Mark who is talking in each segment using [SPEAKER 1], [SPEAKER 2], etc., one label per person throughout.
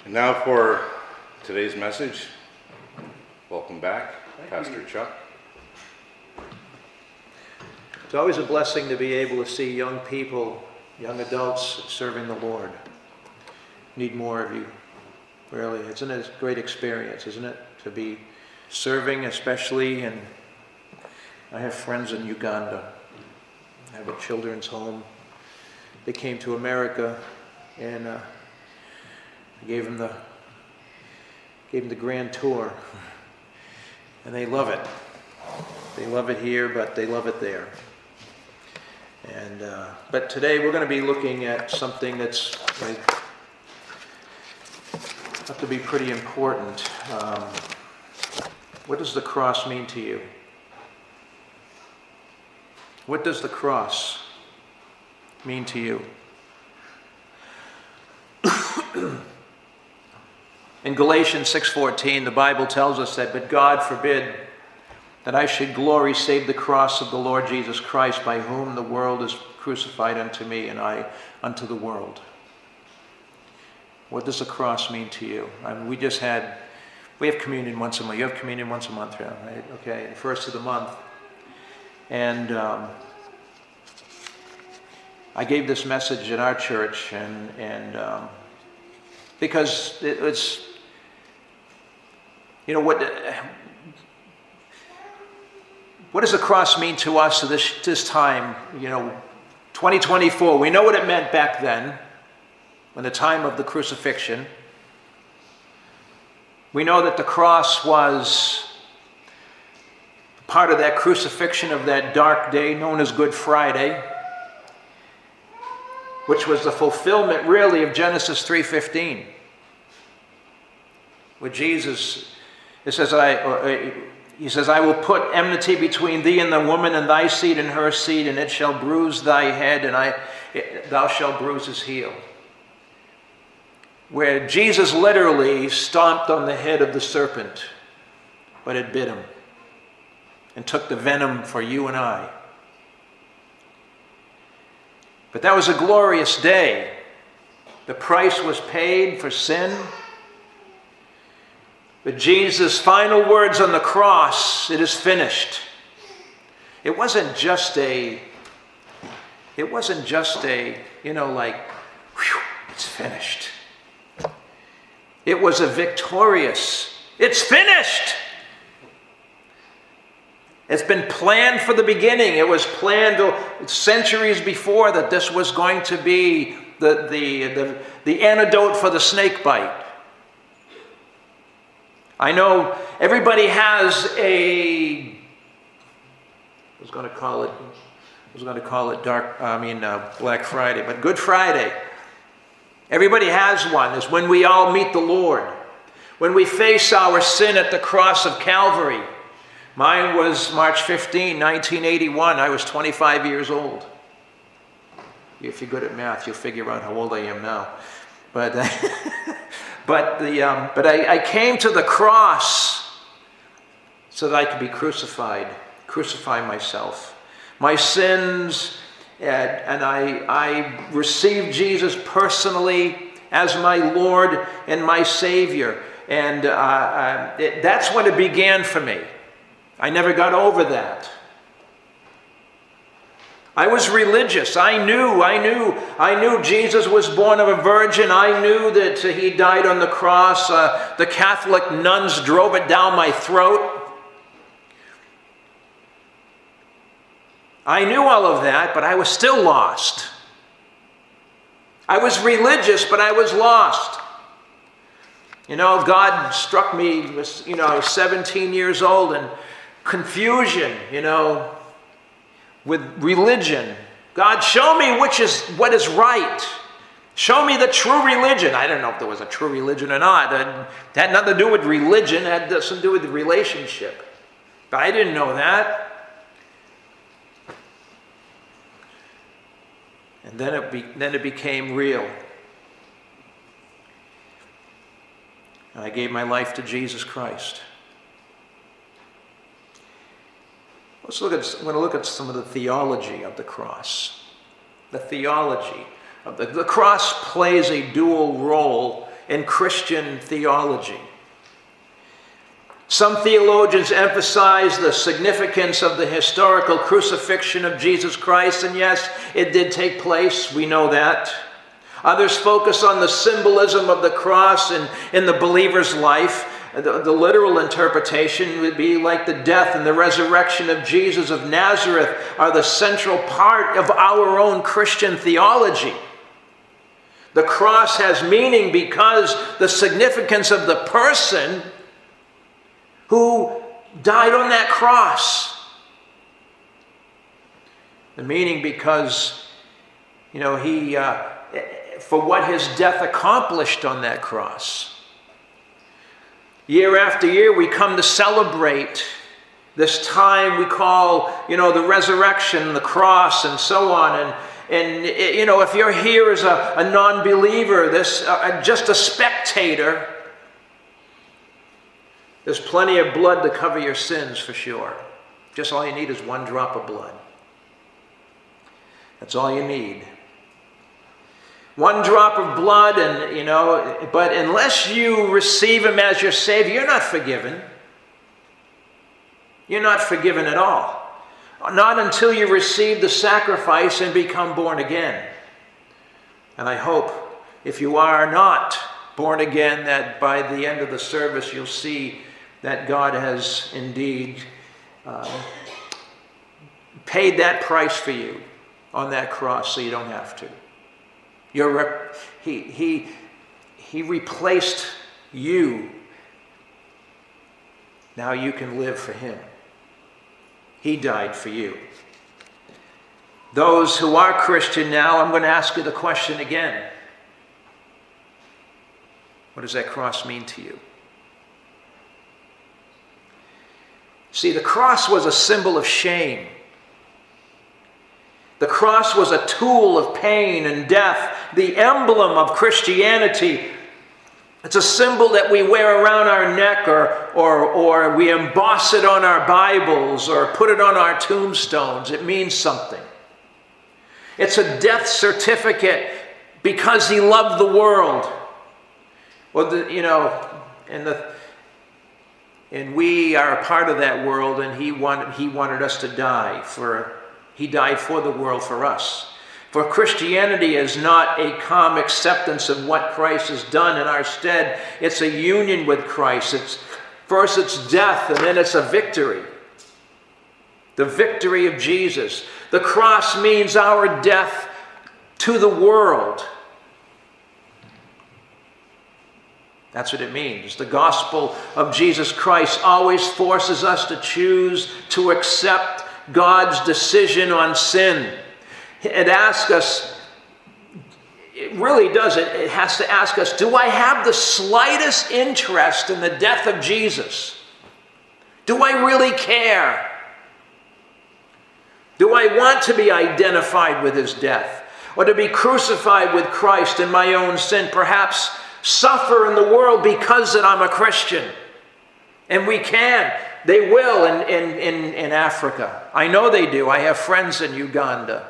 [SPEAKER 1] And now for today's message. Welcome back, Pastor Chuck.
[SPEAKER 2] It's always a blessing to be able to see young people, young adults serving the Lord. Need more of you, really. It's a great experience, isn't it? To be serving, especially, and I have friends in Uganda. I have a children's home. They came to America, and I gave them the grand tour, and they love it. They love it here, but they love it there. And but today we're going to be looking at something that's have to be pretty important. What does the cross mean to you? What does the cross mean to you? In Galatians 6:14, the Bible tells us that, "But God forbid that I should glory save the cross of the Lord Jesus Christ, by whom the world is crucified unto me, and I unto the world." What does the cross mean to you? I mean, we have communion once a month. You have communion once a month, right? Okay, the first of the month. And I gave this message in our church, and because it's, you know, what does the cross mean to us at this time? You know, 2024. We know what it meant back then, when the time of the crucifixion. We know that the cross was part of that crucifixion of that dark day known as Good Friday, which was the fulfillment, really, of Genesis 3:15. Where Jesus, it says, He says, "I will put enmity between thee and the woman, and thy seed and her seed, and it shall bruise thy head, and thou shalt bruise his heel." Where Jesus literally stomped on the head of the serpent, but it bit him and took the venom for you and I. But that was a glorious day. The price was paid for sin. But Jesus' final words on the cross, "It is finished." It wasn't just a, you know, like, whew, it's finished. It was a victorious, "It's finished." It's been planned for the beginning. It was planned centuries before that this was going to be the antidote for the snake bite. I know everybody has I was going to call it Black Friday, but Good Friday. Everybody has one. It's when we all meet the Lord. When we face our sin at the cross of Calvary. Mine was March 15, 1981. I was 25 years old. If you're good at math, you'll figure out how old I am now. But I came to the cross so that I could be crucify myself, my sins, and I received Jesus personally as my Lord and my Savior, and that's when it began for me. I never got over that. I was religious. I knew Jesus was born of a virgin. I knew that he died on the cross. The Catholic nuns drove it down my throat. I knew all of that, but I was still lost. I was religious, but I was lost. You know, God struck me, I was 17 years old, and confusion, with religion. God, show me what is right. Show me the true religion. I don't know if there was a true religion or not. It had nothing to do with religion. It had something to do with the relationship. But I didn't know that. And then it became real. And I gave my life to Jesus Christ. I want to look at some of the theology of the cross. The theology of the cross plays a dual role in Christian theology. Some theologians emphasize the significance of the historical crucifixion of Jesus Christ, and yes, it did take place, we know that. Others focus on the symbolism of the cross in the believer's life. The literal interpretation would be like the death and the resurrection of Jesus of Nazareth are the central part of our own Christian theology. The cross has meaning because the significance of the person who died on that cross. The meaning because, he, for what his death accomplished on that cross. Year after year, we come to celebrate this time we call, the resurrection, the cross, and so on. And if you're here as a non-believer, just a spectator, there's plenty of blood to cover your sins for sure. Just all you need is one drop of blood. That's all you need. One drop of blood, but unless you receive him as your Savior, you're not forgiven. You're not forgiven at all. Not until you receive the sacrifice and become born again. And I hope if you are not born again, that by the end of the service you'll see that God has indeed paid that price for you on that cross so you don't have to. He replaced you. Now you can live for him. He died for you. Those who are Christian now, I'm going to ask you the question again. What does that cross mean to you? See, the cross was a symbol of shame. The cross was a tool of pain and death, the emblem of Christianity. It's a symbol that we wear around our neck or we emboss it on our Bibles or put it on our tombstones. It means something. It's a death certificate because he loved the world. Well, and we are a part of that world, and he wanted us to die he died for the world for us. For Christianity is not a calm acceptance of what Christ has done in our stead. It's a union with Christ. First it's death, and then it's a victory. The victory of Jesus. The cross means our death to the world. That's what it means. The gospel of Jesus Christ always forces us to choose to accept God's decision on sin. It asks us, it really does it. It has to ask us, do I have the slightest interest in the death of Jesus? Do I really care? Do I want to be identified with his death? Or to be crucified with Christ in my own sin? Perhaps suffer in the world because that I'm a Christian. And we can. They will in Africa. I know they do. I have friends in Uganda.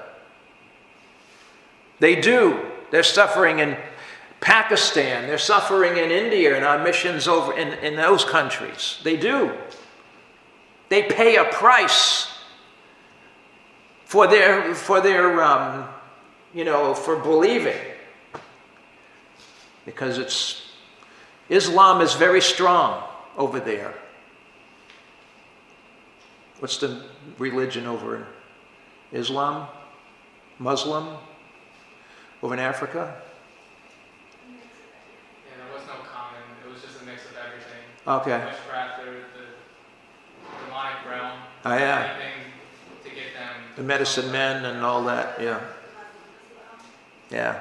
[SPEAKER 2] They do. They're suffering in Pakistan. They're suffering in India and our missions over in those countries. They do. They pay a price for believing. Because Islam is very strong over there. What's the religion over in Islam? Muslim? Over in Africa?
[SPEAKER 3] Yeah, there was no common. It was just a mix of everything.
[SPEAKER 2] Okay.
[SPEAKER 3] Witchcraft, the demonic realm.
[SPEAKER 2] Oh, yeah.
[SPEAKER 3] Anything to get them.
[SPEAKER 2] The medicine men and all that, yeah. Yeah.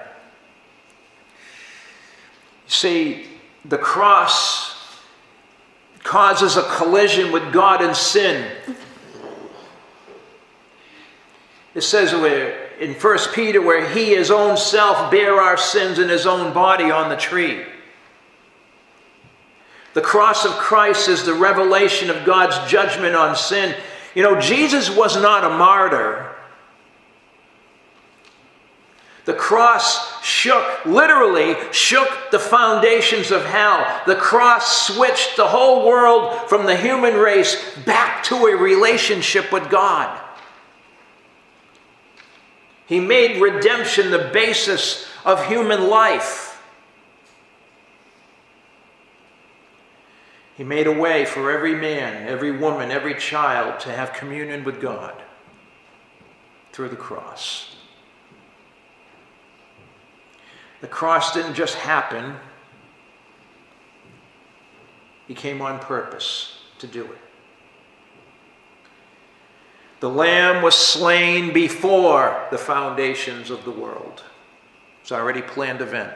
[SPEAKER 2] See, the cross causes a collision with God and sin. It says in 1 Peter where he his own self bare our sins in his own body on the tree. The cross of Christ is the revelation of God's judgment on sin. Jesus was not a martyr. The cross literally shook the foundations of hell. The cross switched the whole world from the human race back to a relationship with God. He made redemption the basis of human life. He made a way for every man, every woman, every child to have communion with God through the cross. The cross didn't just happen. He came on purpose to do it. The Lamb was slain before the foundations of the world. It's already a planned event.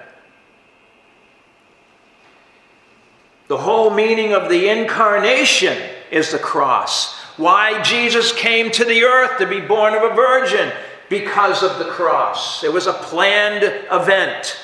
[SPEAKER 2] The whole meaning of the incarnation is the cross. Why Jesus came to the earth to be born of a virgin? Because of the cross. It was a planned event.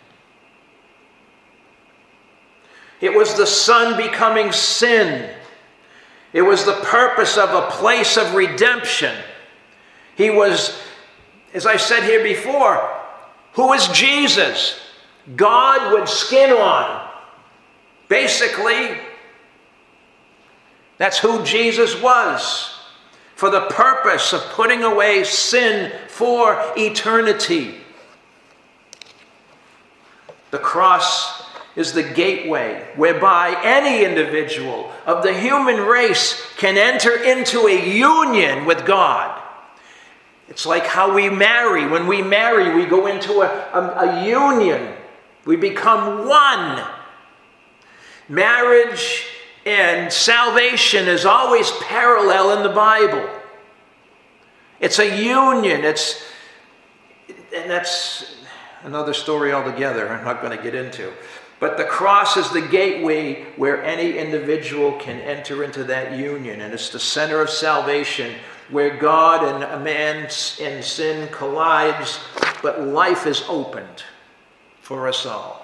[SPEAKER 2] It was the Son becoming sin. It was the purpose of a place of redemption. He was, as I said here before, who is Jesus? God with skin on. Basically, that's who Jesus was. For the purpose of putting away sin for eternity. The cross is the gateway whereby any individual of the human race can enter into a union with God. It's like how we marry. When we marry, we go into a union. We become one. Marriage and salvation is always parallel in the Bible. It's a union. And that's another story altogether I'm not going to get into. But the cross is the gateway where any individual can enter into that union. And it's the center of salvation where God and a man and sin collides, but life is opened for us all.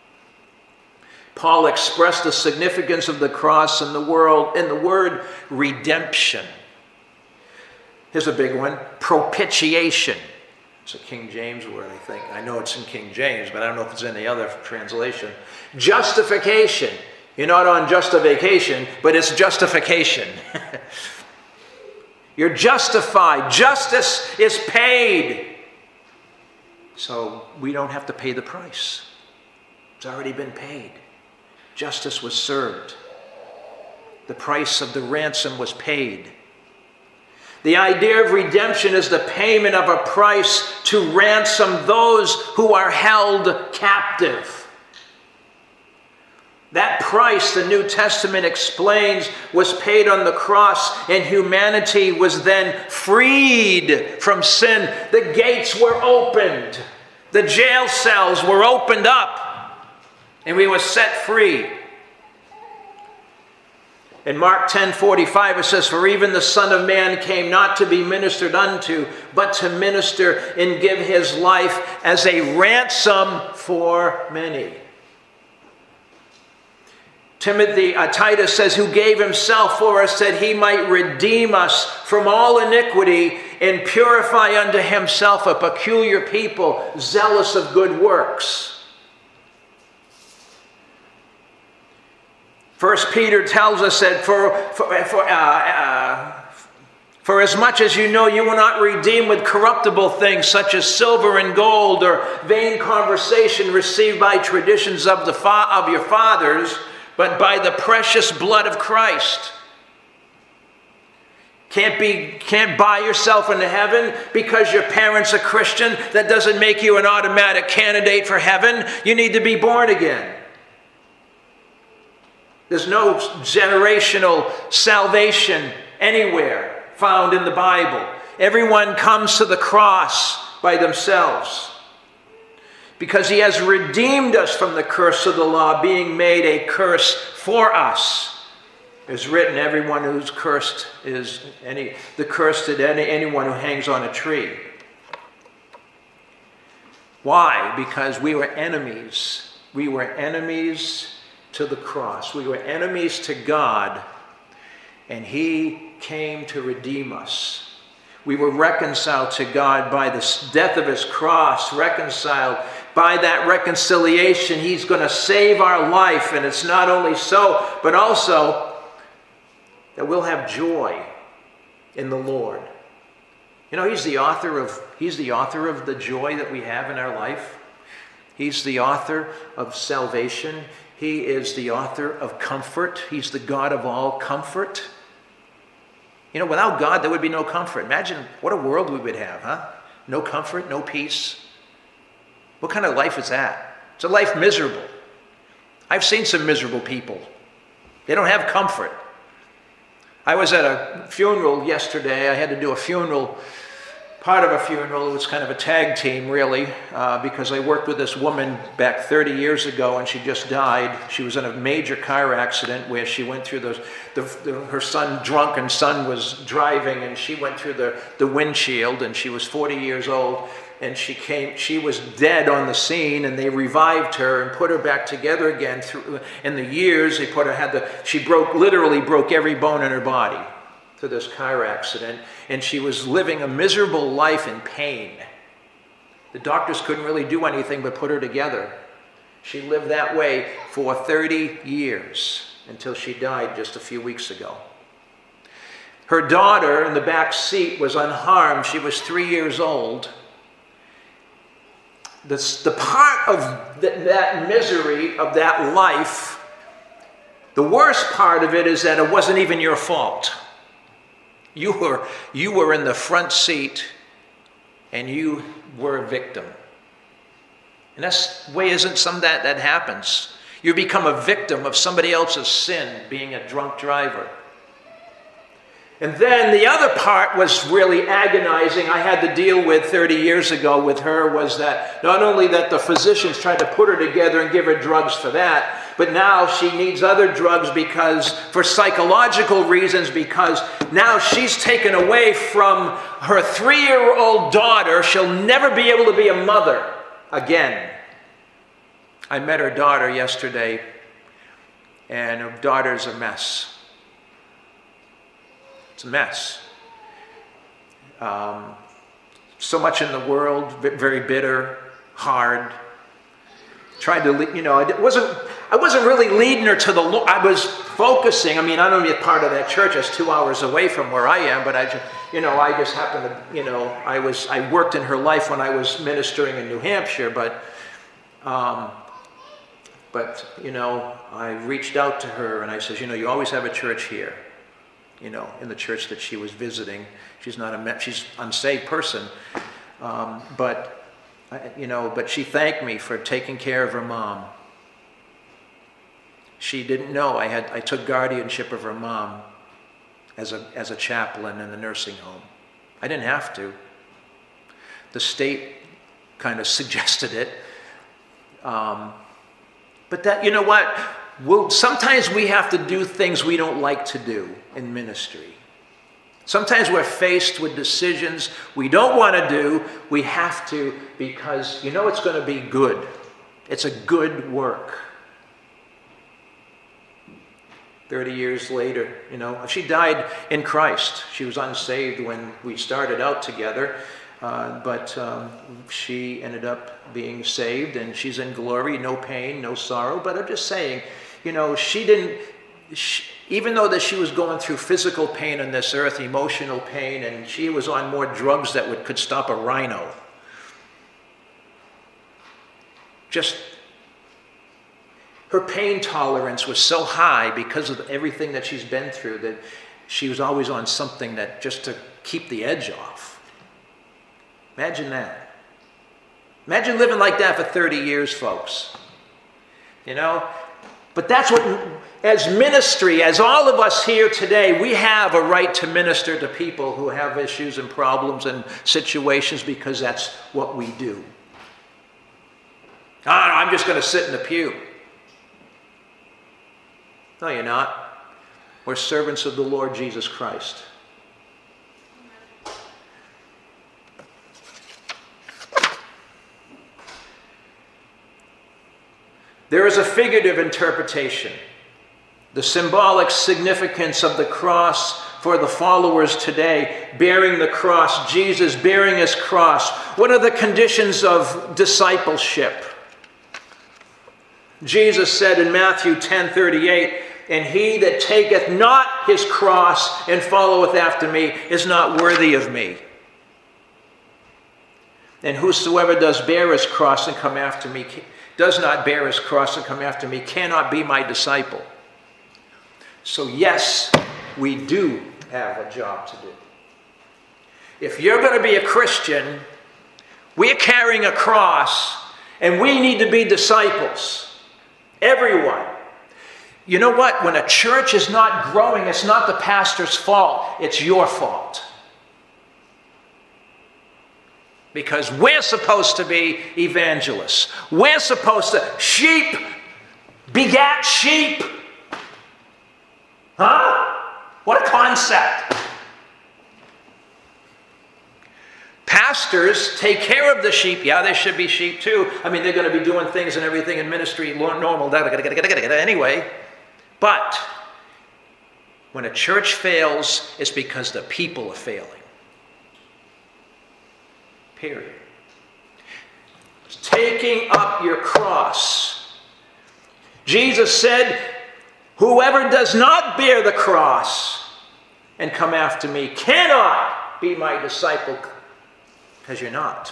[SPEAKER 2] Paul expressed the significance of the cross in the word redemption. Here's a big one, propitiation. It's a King James word, I think. I know it's in King James, but I don't know if it's in the other translation. Justification. You're not on just a vacation, but it's justification. You're justified. Justice is paid. So we don't have to pay the price. It's already been paid. Justice was served. The price of the ransom was paid. The idea of redemption is the payment of a price to ransom those who are held captive. That price, the New Testament explains, was paid on the cross, and humanity was then freed from sin. The gates were opened. The jail cells were opened up. And we were set free. In Mark 10:45 it says, "For even the Son of Man came not to be ministered unto, but to minister and give his life as a ransom for many." Titus says, "Who gave himself for us that he might redeem us from all iniquity and purify unto himself a peculiar people, zealous of good works." 1 Peter tells us that for as much as you know you were not redeemed with corruptible things such as silver and gold or vain conversation received by traditions of your fathers, but by the precious blood of Christ. Can't buy yourself into heaven because your parents are Christian. That doesn't make you an automatic candidate for heaven. You need to be born again. There's no generational salvation anywhere found in the Bible. Everyone comes to the cross by themselves because he has redeemed us from the curse of the law, being made a curse for us. It's written, everyone who's cursed is the curse to anyone who hangs on a tree. Why? Because we were enemies. We were enemies to the cross. We were enemies to God, and he came to redeem us. We were reconciled to God by the death of his cross, reconciled. By that reconciliation, he's going to save our life. And it's not only so, but also that we'll have joy in the Lord. You know, he's the author of the joy that we have in our life. He's the author of salvation. He is the author of comfort. He's the God of all comfort. You know, without God, there would be no comfort. Imagine what a world we would have, huh? No comfort, no peace. What kind of life is that? It's a life miserable. I've seen some miserable people. They don't have comfort. I was at a funeral yesterday. I had to do a funeral, part of a funeral. It was kind of a tag team, really, because I worked with this woman back 30 years ago, and she just died. She was in a major car accident where she went through her son, drunken son, was driving, and she went through the windshield, and she was 40 years old. And she was dead on the scene, and they revived her and put her back together again. In the years, she literally broke every bone in her body through this car accident, and she was living a miserable life in pain. The doctors couldn't really do anything but put her together. She lived that way for 30 years until she died just a few weeks ago. Her daughter in the back seat was unharmed. She was 3 years old. The part of that misery, of that life, the worst part of it is that it wasn't even your fault. You were in the front seat, and you were a victim. And that's the way isn't some that happens. You become a victim of somebody else's sin, being a drunk driver. And then the other part was really agonizing. I had to deal with 30 years ago with her, was that not only that the physicians tried to put her together and give her drugs for that, but now she needs other drugs for psychological reasons, because now she's taken away from her 3-year-old daughter. She'll never be able to be a mother again. I met her daughter yesterday, and her daughter's a mess. It's a mess. So much in the world, very bitter, hard. Tried to, I wasn't really leading her to the Lord. I was focusing. I'm only a part of that church. It's 2 hours away from where I am, but I just happened to, I worked in her life when I was ministering in New Hampshire, but I reached out to her and I said, you always have a church here. In the church that she was visiting. She's she's an unsaved person. But she thanked me for taking care of her mom. She didn't know I took guardianship of her mom as a chaplain in the nursing home. I didn't have to. The state kind of suggested it. But that, you know what? Sometimes we have to do things we don't like to do in ministry. Sometimes we're faced with decisions we don't want to do. We have to, because it's going to be good. It's a good work. 30 years later, she died in Christ. She was unsaved when we started out together. But she ended up being saved, and she's in glory, no pain, no sorrow. But I'm just saying, even though that she was going through physical pain on this earth, emotional pain, and she was on more drugs that could stop a rhino. Just her pain tolerance was so high because of everything that she's been through that she was always on something that just to keep the edge off. Imagine that. Imagine living like that for 30 years, folks. But that's what, as ministry, as all of us here today, we have a right to minister to people who have issues and problems and situations, because that's what we do. I'm just going to sit in the pew. No, you're not. We're servants of the Lord Jesus Christ. There is a figurative interpretation. The symbolic significance of the cross for the followers today, bearing the cross, Jesus bearing his cross. What are the conditions of discipleship? Jesus said in Matthew 10:38, "And he that taketh not his cross and followeth after me is not worthy of me. And whosoever does bear his cross and come after me, does not bear his cross and come after me, cannot be my disciple." So yes, we do have a job to do. If you're going to be a Christian, we're carrying a cross, and we need to be disciples. Everyone. You know what? When a church is not growing, it's not the pastor's fault. It's your fault. Because we're supposed to be evangelists. We're supposed to, sheep begat sheep. Huh? What a concept. Pastors take care of the sheep. Yeah, they should be sheep too. I mean, they're going to be doing things and everything in ministry, normal, anyway. But when a church fails, it's because the people are failing. Period. It's taking up your cross. Jesus said, "Whoever does not bear the cross and come after me cannot be my disciple," because you're not.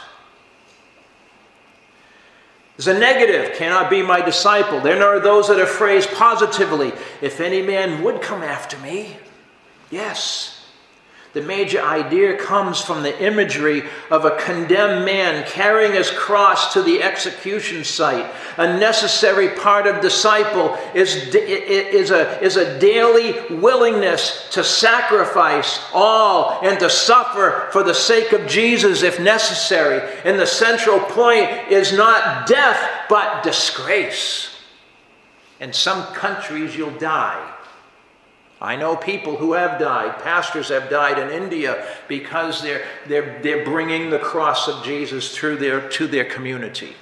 [SPEAKER 2] There's a negative, "cannot be my disciple." Then there are those that are phrased positively. "If any man would come after me," yes. The major idea comes from the imagery of a condemned man carrying his cross to the execution site. A necessary part of disciple is a daily willingness to sacrifice all and to suffer for the sake of Jesus if necessary. And the central point is not death, but disgrace. In some countries, you'll die. I know people who have died. Pastors have died in India because they're bringing the cross of Jesus to their community.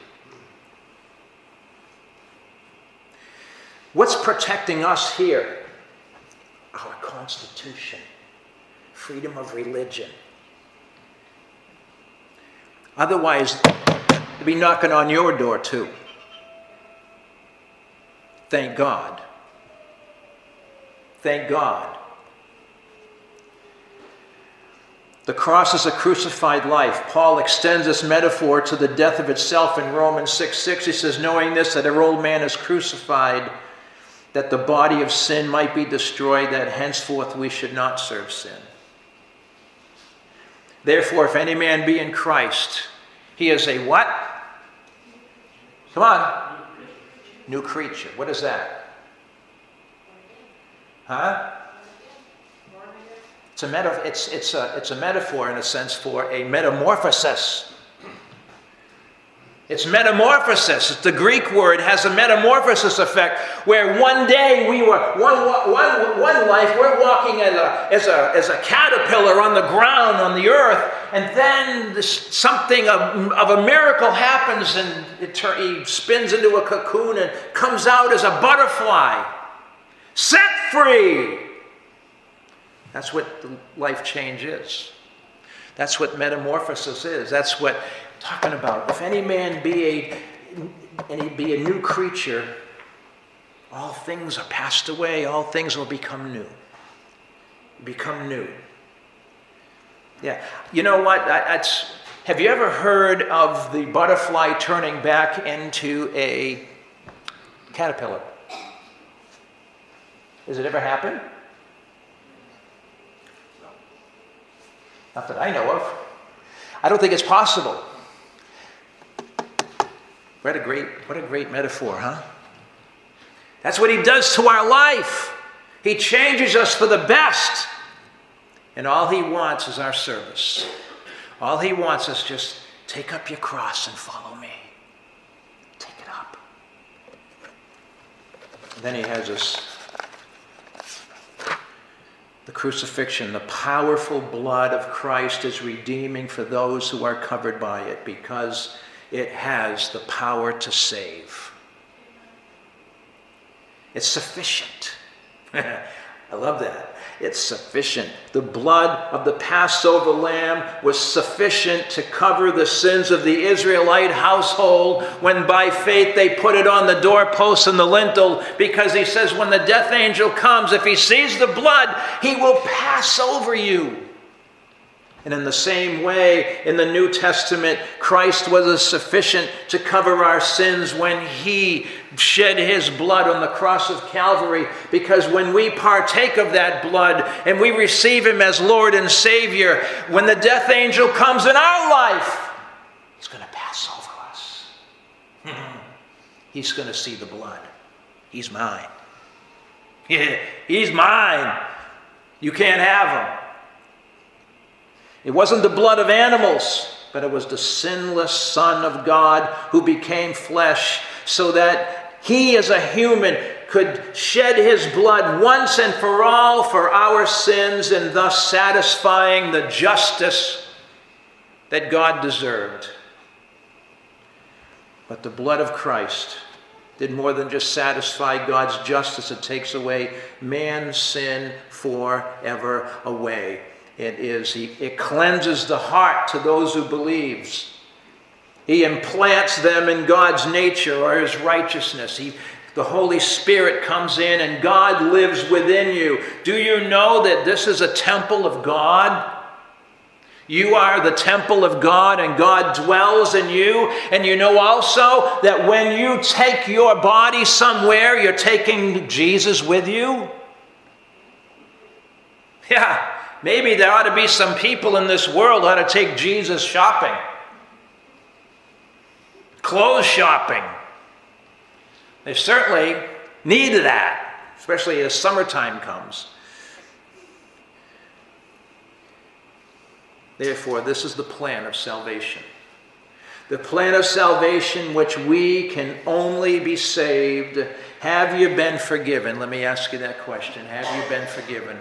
[SPEAKER 2] What's protecting us here? Our Constitution, freedom of religion. Otherwise, they'll be knocking on your door too. Thank God. Thank God. The cross is a crucified life. Paul extends this metaphor to the death of itself in Romans 6:6. He says, "Knowing this, that our old man is crucified, that the body of sin might be destroyed, that henceforth we should not serve sin. Therefore, if any man be in Christ, he is a" what? Come on. New creature. What is that? Huh? It's a metaphor in a sense for a metamorphosis. It's metamorphosis. It's the Greek word has a metamorphosis effect where one day we were one life we're walking as a caterpillar on the ground on the earth, and then something of a miracle happens and he spins into a cocoon and comes out as a butterfly. Set free. That's what the life change is. That's what metamorphosis is. That's what I'm talking about. If any man be a new creature, all things are passed away. All things will become new. Become new. Yeah. You know what? Have you ever heard of the butterfly turning back into a caterpillar? Has it ever happened? No. Not that I know of. I don't think it's possible. What a great metaphor, huh? That's what he does to our life. He changes us for the best. And all he wants is our service. All he wants is just take up your cross and follow me. Take it up. And then he has us. The crucifixion, the powerful blood of Christ is redeeming for those who are covered by it because it has the power to save. It's sufficient. I love that. It's sufficient. The blood of the Passover lamb was sufficient to cover the sins of the Israelite household when by faith they put it on the doorpost and the lintel, because he says when the death angel comes, if he sees the blood, he will pass over you. And in the same way, in the New Testament, Christ was sufficient to cover our sins when he shed his blood on the cross of Calvary, because when we partake of that blood and we receive him as Lord and Savior, when the death angel comes in our life, he's going to pass over us. He's going to see the blood. He's mine. Yeah, he's mine. You can't have him. It wasn't the blood of animals, but it was the sinless Son of God who became flesh so that he as a human could shed his blood once and for all for our sins, and thus satisfying the justice that God deserved. But the blood of Christ did more than just satisfy God's justice. It takes away man's sin forever away. It cleanses the heart to those who believes. He implants them in God's nature or his righteousness. The Holy Spirit comes in and God lives within you. Do you know that this is a temple of God? You are the temple of God and God dwells in you. And you know also that when you take your body somewhere, you're taking Jesus with you. Yeah. Maybe there ought to be some people in this world who ought to take Jesus shopping. Clothes shopping. They certainly need that, especially as summertime comes. Therefore, this is the plan of salvation. The plan of salvation which we can only be saved. Have you been forgiven? Let me ask you that question. Have you been forgiven?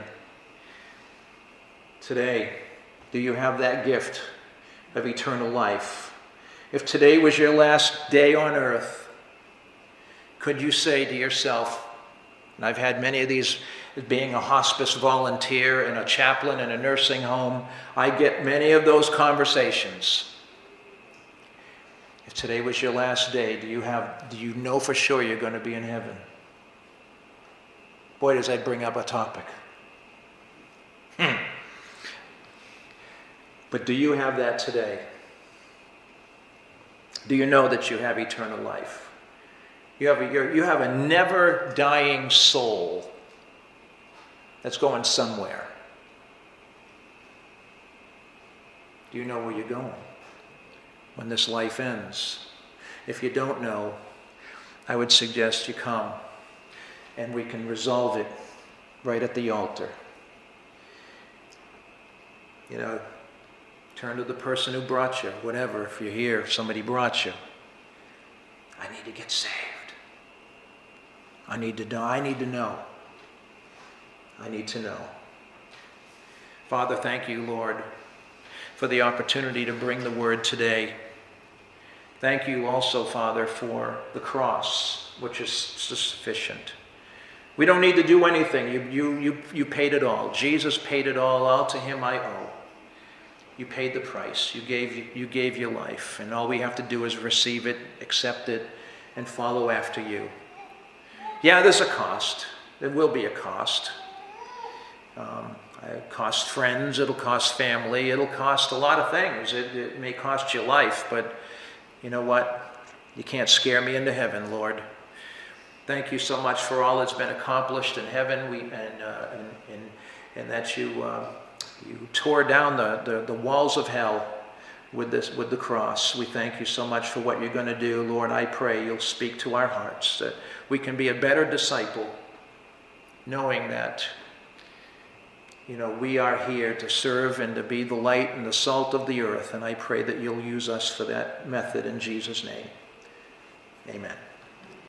[SPEAKER 2] Today, do you have that gift of eternal life? If today was your last day on earth, could you say to yourself, and I've had many of these being a hospice volunteer and a chaplain in a nursing home, I get many of those conversations. If today was your last day, do you know for sure you're going to be in heaven? Boy, does that bring up a topic. But do you have that today? Do you know that you have eternal life? You have a never-dying soul that's going somewhere. Do you know where you're going when this life ends? If you don't know, I would suggest you come and we can resolve it right at the altar. You know, turn to the person who brought you, whatever. If you're here, if somebody brought you. I need to get saved. I need to know. I need to know. I need to know. Father, thank you, Lord, for the opportunity to bring the word today. Thank you also, Father, for the cross, which is sufficient. We don't need to do anything. You paid it all. Jesus paid it all. All to him I owe. You paid the price. You gave your life. And all we have to do is receive it, accept it, and follow after you. Yeah, there's a cost. There will be a cost. It'll cost friends. It'll cost family. It'll cost a lot of things. It may cost your life, but you know what? You can't scare me into heaven, Lord. Thank you so much for all that's been accomplished in heaven. And that you tore down the walls of hell with the cross. We thank you so much for what you're going to do. Lord, I pray you'll speak to our hearts, that we can be a better disciple, knowing that, you know, we are here to serve and to be the light and the salt of the earth. And I pray that you'll use us for that method in Jesus' name. Amen.